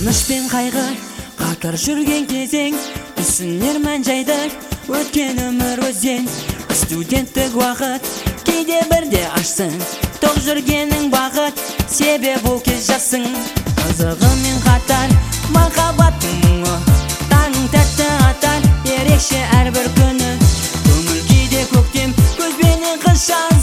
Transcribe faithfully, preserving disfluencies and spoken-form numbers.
Қуаныш пен қайғы қатар жүрген кезең, түсінер мән жайды өткен өмір өзен. Студенттік уақыт кейде бірде ашсын, тоқ жүргенің бақыт, себеп ол кез жасың. Қызығымен қатар махаббаттың мұңы, таңың тәтті атар, ерекше әрбір күні. Көңіл кейде көктем көзбенен қыз